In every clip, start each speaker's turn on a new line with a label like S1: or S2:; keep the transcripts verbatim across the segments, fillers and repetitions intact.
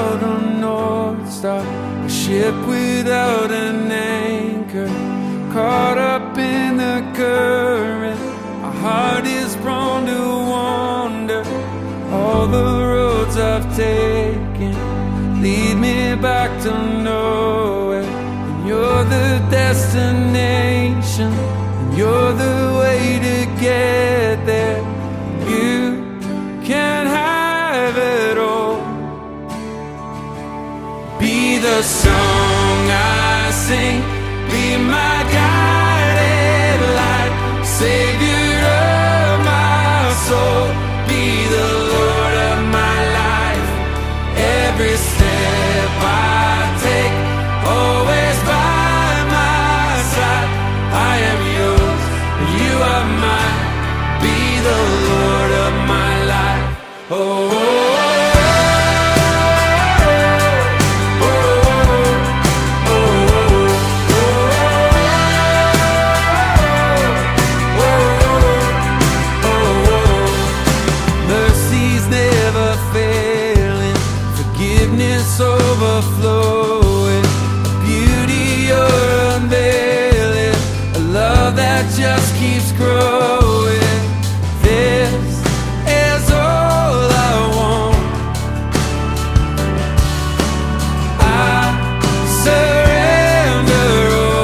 S1: without a north star, a ship without an anchor, caught up in the current. Our heart is prone to wander. All the roads I've taken lead me back to nowhere. And you're the destination, and you're the way to get there. You can have it all. Be the song I sing, be my guided light, Savior of my soul, be the Lord of my life. Every step I take, always by my side. I am yours, you are mine. Be the Lord of my life. Oh, oh, oh, oh, oh, oh. Mercy's never failing, forgiveness overflowing, a beauty you're unveiling, a love that just keeps growing. This is all I want. I surrender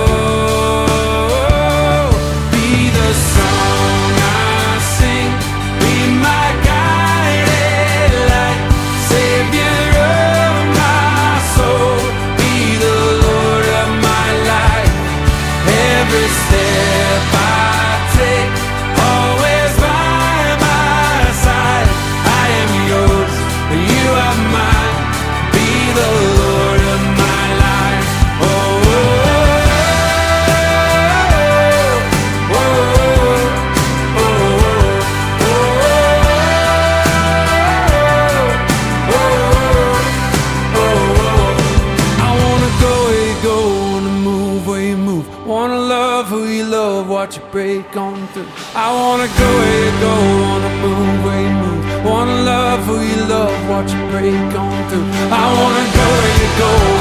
S1: all. Be the song I sing, be my guided light, Savior of my soul, be the Lord of my life. Every step I take, always by my side. I am yours, you are mine. Be the Lord of my life. Oh, oh, oh, oh, oh, oh, oh. I wanna go where you go, wanna move where you move, wanna love who you love, watch it break on through. I wanna go where you go, wanna move where you move, wanna love who you love, watch it break on through. I wanna go where you go,